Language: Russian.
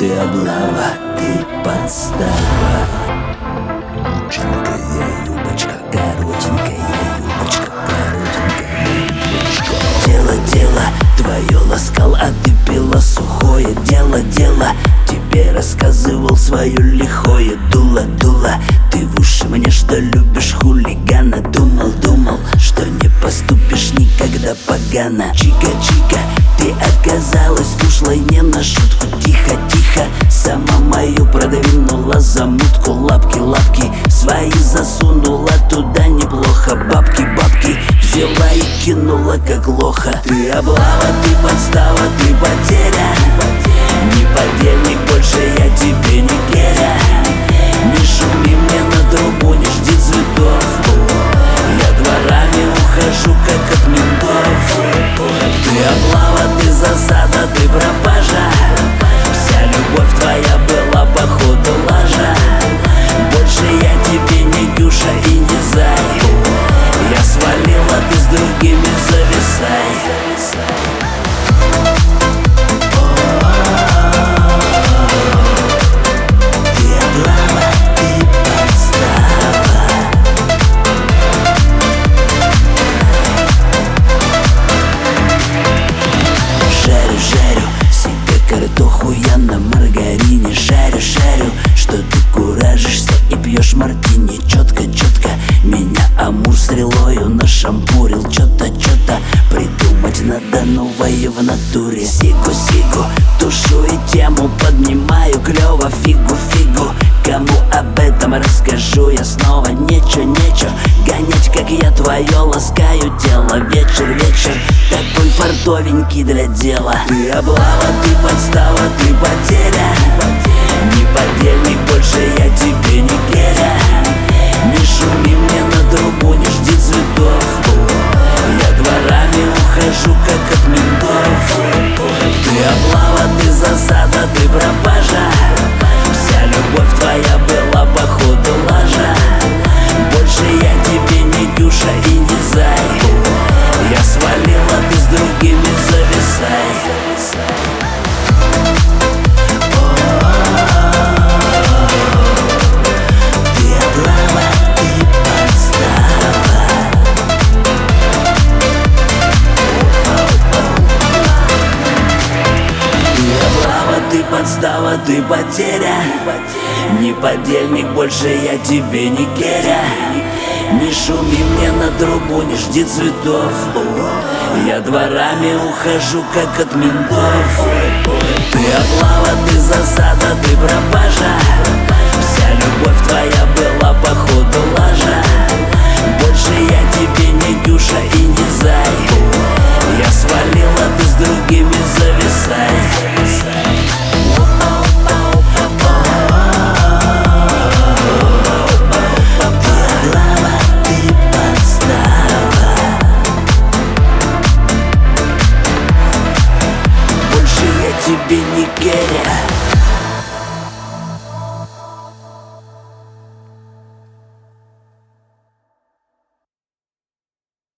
Ты облава, ты подстава. Коротенькая юбочка, Коротенькая юбочка, коротенькая юбочка. Дело твое ласкал, а ты пила сухое. Дело тебе рассказывал свое лихое. Дуло, ты в уши мне, что любишь хулигана. Думал, что не поступишь никогда погано. Чика, ты оказалась ушлой не на шутку. Тихо, сама мою продвинула замутку. Лапки свои засунула туда неплохо. Бабки взяла и кинула как лоха. Ты облава, ты подстава, ты потеря. Не подельник, больше я тебе не геря. Не шуми мне на трубу, не жди цветов. Я дворами ухожу, как от ментов. Ты облава, ты засада, ты пропажа. Вся любовь твоя была походу лажа. Больше я тебе не Дюша и не Зай. Я свалила, ты с другими зависай. Картоху я на маргарине жарю, что ты куражишься и пьешь мартини. Четко, меня амур стрелою нашампурил. Чё-то придумать надо новое в натуре. Сику, тушу и тему поднимаю. Клёво, фигу, кому об этом расскажу я снова? Нечего гонять, как я твое ласкаю тело. Вечер, такой фартовенький для дела. Ты облава, ты подстава, ты потеря. Не подельник, больше я тебе не геря. Не шуми мне на трубу, не жди цветов. Я дворами ухожу, как от ментов. Ты облава, ты засада, ты пропажа. Вся любовь твоя была походу лажа. Больше я тебе не Дюша и не Зай. Я свалила, ты с другими зависай. Ты подстава, ты потеря. Не подельник, больше я тебе не геря. Не шуми мне на трубу, не жди цветов. Я дворами ухожу, как от ментов. Ты облава, ты засада, ты пропажа. Вся любовь твоя была походу лажа. Больше я тебе не Дюша и не Зай. Я свалила, ты с другими зависай. Тебе не геря.